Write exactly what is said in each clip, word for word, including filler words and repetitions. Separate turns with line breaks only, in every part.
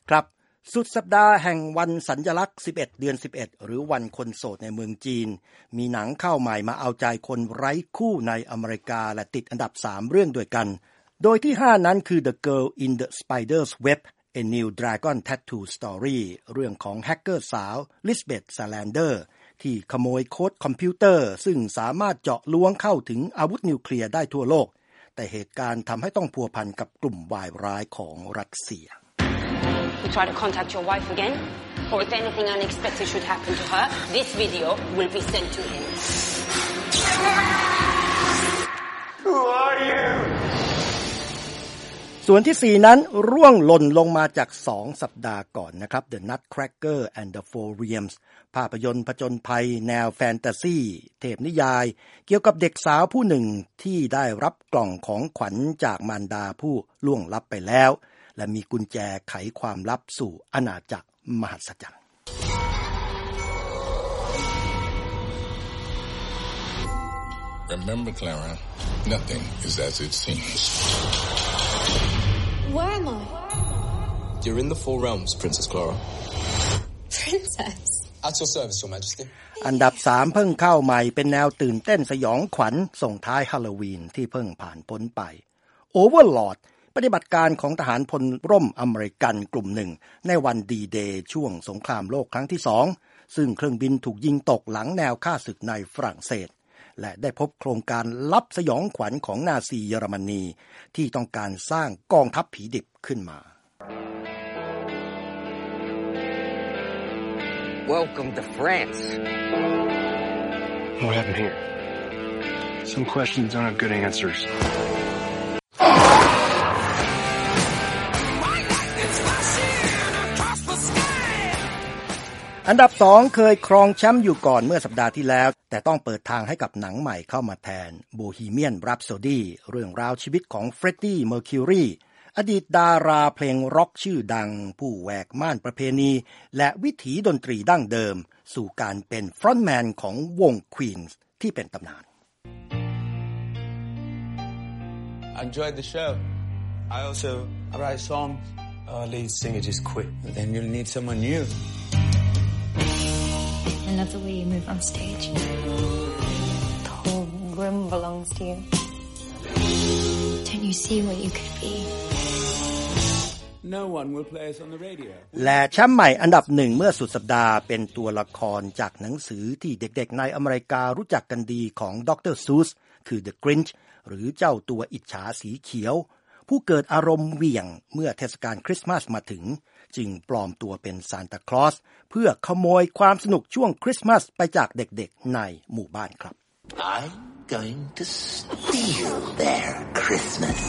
ครับสุดสัปดาห์แห่งวันสัญลักษณ์สิบเอ็ดเดือนสิบเอ็ดหรือวันคนโสดในเมืองจีนมีหนังเข้าใหม่มาเอาใจคนไร้คู่ในอเมริกาและติดอันดับสามเรื่องด้วยกันโดยที่ห้านั้นคือ The Girl in the Spider's Web A New Dragon Tattoo Story เรื่องของแฮกเกอร์สาวลิสเบธ ซาแลนเดอร์ที่ขโมยโค้ดคอมพิวเตอร์ซึ่งสามารถเจาะล้วงเข้าถึงอาวุธนิวเคลียร์ได้ทั่วโลกแต่เหตุการณ์ทำให้ต้องพัวพันกับกลุ่มวายร้ายของรัสเซีย
You try to contact your wife again, or if anything unexpected should happen to her, this video will be sent to him.
Who are you?
ส่วนที่สี่นั้นร่วงหล่นลงมาจากสองสัปดาห์ก่อนนะครับ The Nutcracker and the Four Realms ภาพยนตร์ผจญภัยแนวแฟนตาซีเทพนิยายเกี่ยวกับเด็กสาวผู้หนึ่งที่ได้รับกล่องของขวัญจากมารดาผู้ล่วงลับไปแล้วและมีกุญแจไขความลับสู่อาณาจักรมหัศจรรย์
Remember, Clara, nothing is as it seems.
Where am I?
You're in the Four Realms, Princess Clara.
Princess?
At your service, Your Majesty.
อันดับสามเพิ่งเข้าใหม่เป็นแนวตื่นเต้นสยองขวัญส่งท้ายฮาโลวีนที่เพิ่งผ่านพ้นไป Overlordปฏิบัติการของทหารพลร่มอเมริกันกลุ่มหนึ่งในวันดีเดย์ช่วงสงครามโลกครั้งที่สองซึ่งเครื่องบินถูกยิงตกหลังแนวฆ่าศึกในฝรั่งเศสและได้พบโครงการลับสยองขวัญของนาซีเยอรมนีที่ต้องการสร้างกองทัพผีดิบขึ้นมา
Welcome to France.
What happened here? Some questions don't have good answers.
อันดับสองเคยครองแชมป์อยู่ก่อนเมื่อสัปดาห์ที่แล้วแต่ต้องเปิดทางให้กับหนังใหม่เข้ามาแทน Bohemian Rhapsody เรื่องราวชีวิตของ Freddie Mercury อดีตดาราเพลงร็อกชื่อดังผู้แหวกม่านประเพณีและวิถีดนตรีดั้งเดิมสู่การเป็นฟรอนต์แมนของวง Queen ที่เป็นตำนาน
I enjoyed the show.
I also write songs. Our lead singer just quit.
Then you'll need someone new.I
love the way you move on stage. The whole room belongs to you. Don't you see what you could be?
No one will play us on the radio.
และแชมป์ใหม่อันดับหนึ่งเมื่อสุดสัปดาห์เป็นตัวละครจากหนังสือที่เด็กๆในอเมริการู้จักกันดีของดร. Seuss คือ The Grinch หรือเจ้าตัวอิจฉาสีเขียวผู้เกิดอารมณ์เหวี่ยงเมื่อเทศกาลคริสต์มาสมาถึงจึงปลอมตัวเป็นซานตาคลอสเพื่อขโมยความสนุกช่วงคริสต์มาสไปจากเด็กๆในหมู่บ้านครับ
I'm going to steal their Christmas.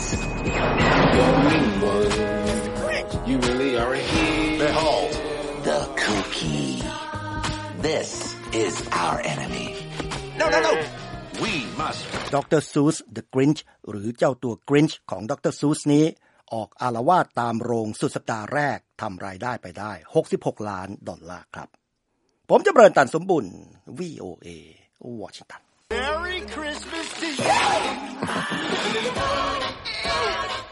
You really are a hero.
Behold, the cookie. This is our enemy. No, no, no.We must.
ดร. Seuss The Grinch หรือเจ้าตัว Grinch ของดร. Seuss นี้ออกอาละวาดตามโรงสุดสัปดาห์แรกทำรายได้ไปได้หกสิบหกล้านดอลลาร์ครับผมจำเริญตันสมบุญ วี โอ เอ วอชิงตัน
Merry Christmas to you